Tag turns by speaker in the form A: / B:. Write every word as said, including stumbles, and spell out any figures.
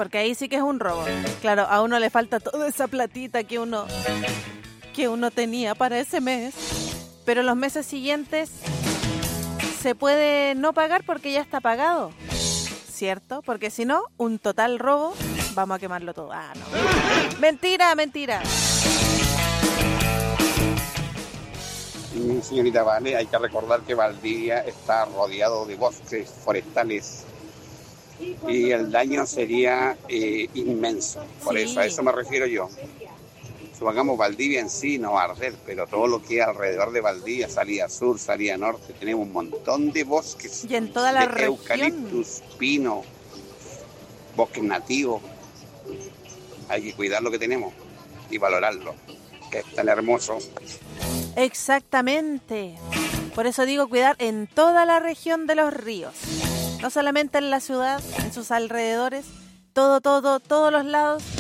A: porque ahí sí que es un robo. Claro, a uno le falta toda esa platita que uno, que uno tenía para ese mes, pero los meses siguientes se puede no pagar porque ya está pagado, ¿cierto? Porque si no, un total robo, vamos a quemarlo todo. Ah, no. Mentira, mentira.
B: Señorita Vale, hay que recordar que Valdivia está rodeado de bosques forestales y el daño sería eh, inmenso. Por
A: Sí.
B: eso, a eso me refiero yo. Supongamos Valdivia en sí no va a arder, pero todo lo que hay alrededor de Valdivia, salida sur, salida norte, tenemos un montón de bosques.
A: Y en toda la
B: de
A: región.
B: Eucaliptus, pino, bosques nativos. Hay que cuidar lo que tenemos y valorarlo, que es tan hermoso.
A: Exactamente. Por eso digo cuidar en toda la región de los ríos. No solamente en la ciudad, en sus alrededores, todo, todo, todos los lados.